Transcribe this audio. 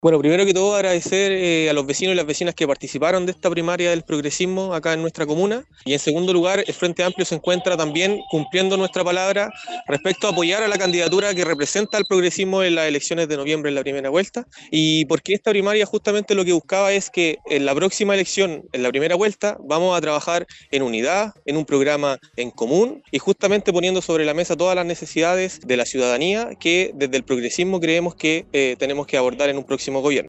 Bueno, primero que todo agradecer a los vecinos y las vecinas que participaron de esta primaria del progresismo acá en nuestra comuna. Y en segundo lugar, el Frente Amplio se encuentra también cumpliendo nuestra palabra respecto a apoyar a la candidatura que representa al progresismo en las elecciones de noviembre en la primera vuelta. Y porque esta primaria justamente lo que buscaba es que en la próxima elección, en la primera vuelta, vamos a trabajar en unidad, en un programa en común y justamente poniendo sobre la mesa todas las necesidades de la ciudadanía que desde el progresismo creemos que tenemos que abordar en un próximo gobierno.